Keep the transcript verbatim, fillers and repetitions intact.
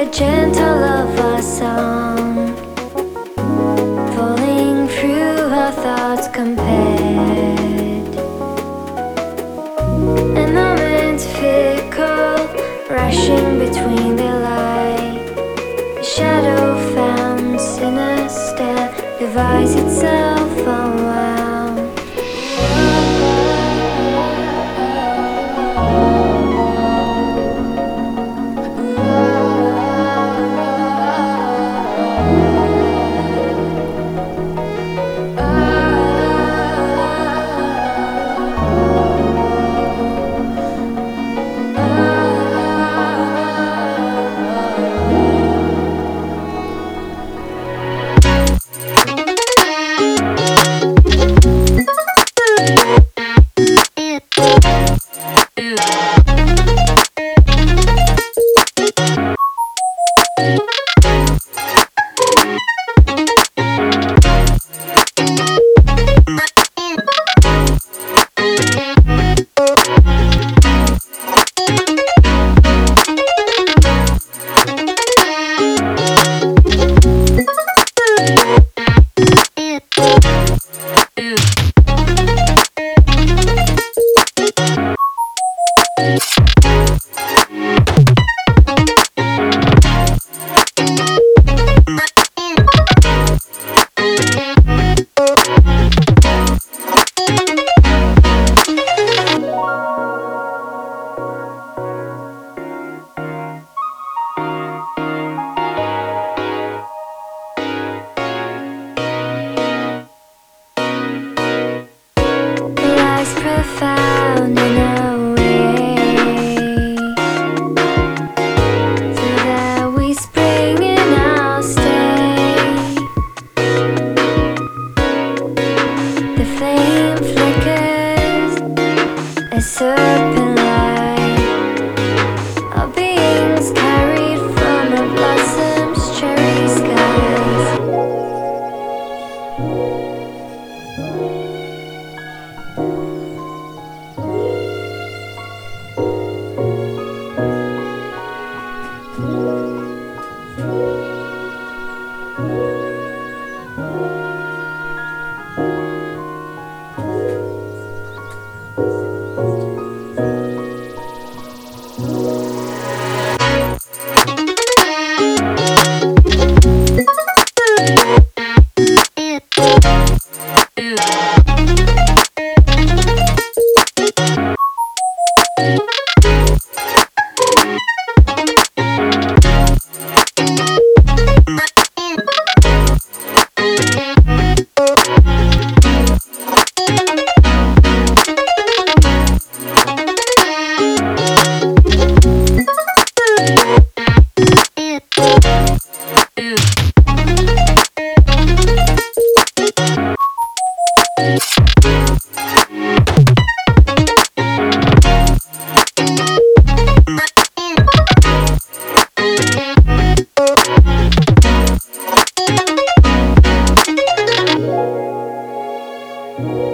gentle love song, falling through our thoughts compared. A moment fickle, rushing between the light. A shadow found sinister, divides itself unwound. Life's profound in a way, so that we spring in our stay. The flame flickers, a serpent light. Our beings carried from a blossom's cherry skies. You